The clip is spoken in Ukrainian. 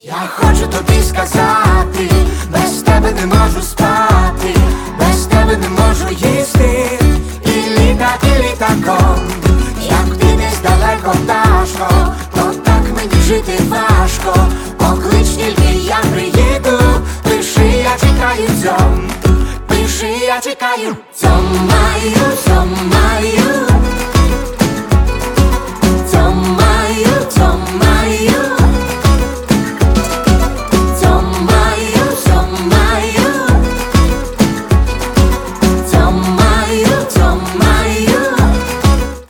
Я хочу тобі сказати, без тебе не можу спати, без тебе не можу їсти і літати літаком. Як ти десь далеко, пташко, то так мені жити важко. Поклич тільки, я приїду, пиши, я чекаю цьом, пиши, я чекаю, цьом маю, цьом маю.